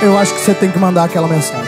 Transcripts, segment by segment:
eu acho que você tem que mandar aquela mensagem.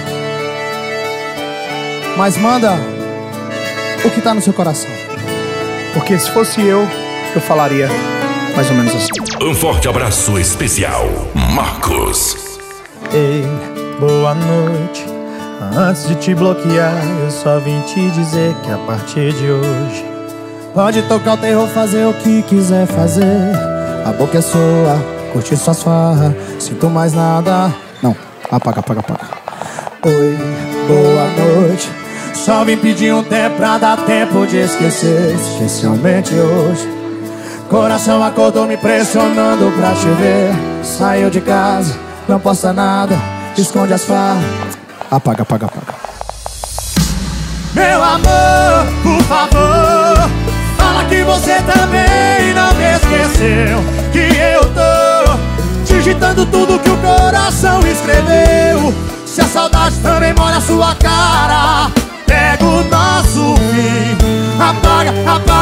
Mas manda o que tá no seu coração. Porque se fosse eu falaria mais ou menos assim. Um forte abraço especial, Marcos. Ei, boa noite. Antes de te bloquear, eu só vim te dizer que a partir de hoje pode tocar o terror, fazer o que quiser fazer. A boca é sua, curtir suas farras. Sinto mais nada. Não, apaga. Oi, boa noite. Só vim pedir um tempo pra dar tempo de esquecer. Especialmente hoje. Coração acordou me pressionando pra te ver. Saiu de casa, não posta nada, esconde as farras. Apaga. Meu amor, por favor, fala que você também não me esqueceu. Que eu tô digitando tudo que o coração escreveu. Se a saudade também molha a sua cara, pega o nosso fim. Apaga.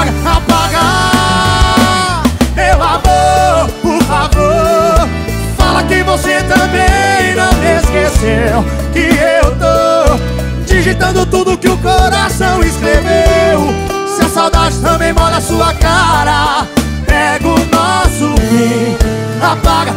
Meu amor, por favor, fala que você também não me esqueceu. Que eu tô digitando tudo que o coração escreveu. Se a saudade também molha a sua cara, pega o nosso fim. Apaga.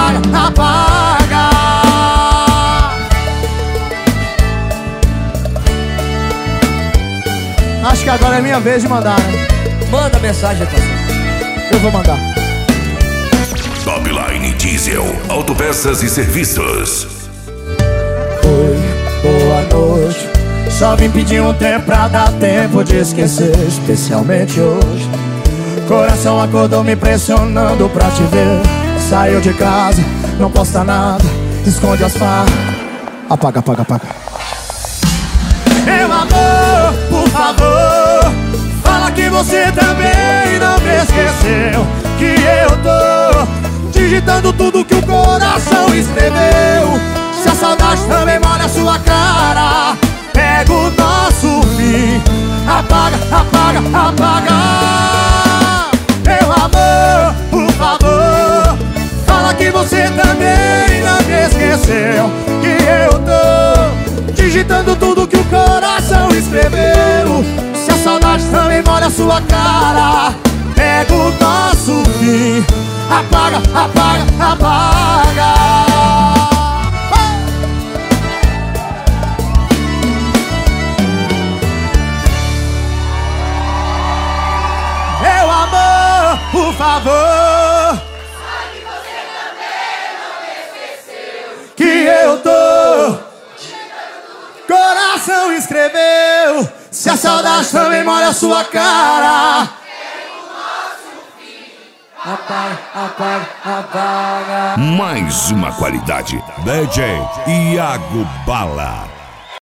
Acho que agora é minha vez de mandar, né? Manda mensagem, atenção. Eu vou mandar. Topline Diesel, autopeças e serviços. Oi, boa noite. Só vim pedir um tempo pra dar tempo de esquecer. Especialmente hoje. Coração acordou me pressionando pra te ver. Saiu de casa, não posta nada, esconde as farras. Apaga. Meu amor, por favor, fala que você também não me esqueceu. Que eu tô digitando tudo que o coração escreveu. Se a saudade também molha a sua cara, pega o nosso fim. Apaga. Meu amor, por favor, fala que você também não me esqueceu. Que eu tô digitando tudo que o coração escreveu. Se a saudade também molha a sua cara, pega o nosso fim. Apaga. Meu amor, por favor, fala que você também não me esqueceu. que eu tô coração escreveu. Se a saudade também molha a sua cara, apaga. Mais uma qualidade. DJ Iago Bala.